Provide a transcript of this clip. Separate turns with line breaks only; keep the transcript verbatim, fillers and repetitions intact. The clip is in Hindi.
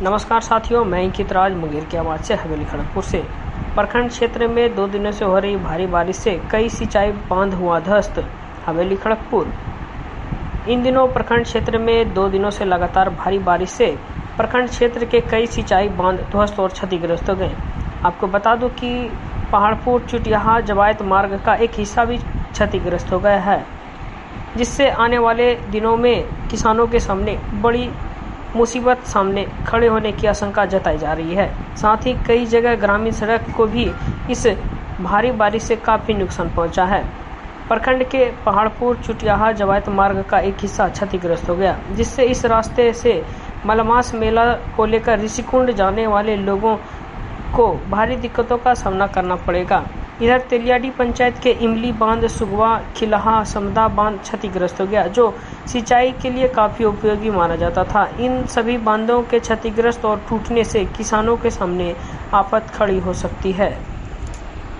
नमस्कार साथियों, मैं अंकित राज मुंगेर की आवाज़ से हवेली खड़गपुर से। प्रखंड क्षेत्र में दो दिनों से हो रही भारी बारिश से कई सिंचाई बांध हुआ ध्वस्त। हवेली खड़गपुर। इन दिनों प्रखंड क्षेत्र में दो दिनों से लगातार भारी बारिश से प्रखंड क्षेत्र के कई सिंचाई बांध ध्वस्त और क्षतिग्रस्त हो गए। आपको बता दूं कि पहाड़पुर चुटियाहा जवायत मार्ग का एक हिस्सा भी क्षतिग्रस्त हो गया है, जिससे आने वाले दिनों में किसानों के सामने बड़ी मुसीबत सामने खड़े होने की आशंका जताई जा रही है। साथ ही कई जगह ग्रामीण सड़क को भी इस भारी बारिश से काफी नुकसान पहुंचा है। प्रखंड के पहाड़पुर चुटियाहा जवायत मार्ग का एक हिस्सा क्षतिग्रस्त हो गया, जिससे इस रास्ते से मलमास मेला को लेकर ऋषिकुंड जाने वाले लोगों को भारी दिक्कतों का सामना करना पड़ेगा। इधर तेलियाडी पंचायत के इमली बांध, सुगवा, खिलाहा, समदा बांध क्षतिग्रस्त हो गया, जो सिंचाई के लिए काफी उपयोगी माना जाता था। इन सभी बांधों के क्षतिग्रस्त और टूटने से किसानों के सामने आफत खड़ी हो सकती है।